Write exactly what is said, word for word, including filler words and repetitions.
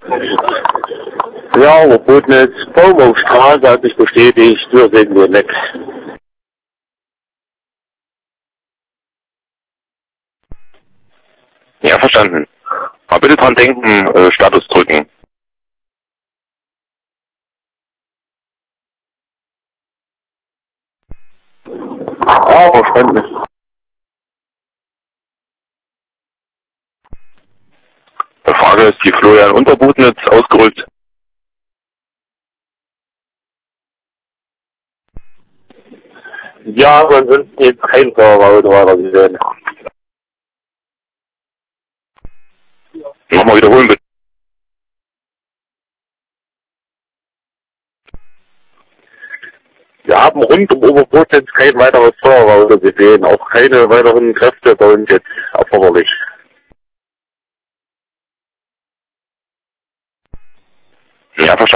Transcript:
Ja, Oberbotnitz, Baum auf Straße hat sich bestätigt, wir sehen nur nix. Ja, verstanden. Aber bitte dran denken, äh, Status drücken. Ja, verstanden. Die Frage ist, die Florian Unterbotnitz ausgerückt. Ja, aber ansonsten jetzt kein Feuerwehr weiter gesehen. Nochmal wiederholen bitte. Wir haben rund um Oberbotnitz kein weiteres Feuerwehr gesehen, auch keine weiteren Kräfte bei uns jetzt erforderlich. Ja, verstanden.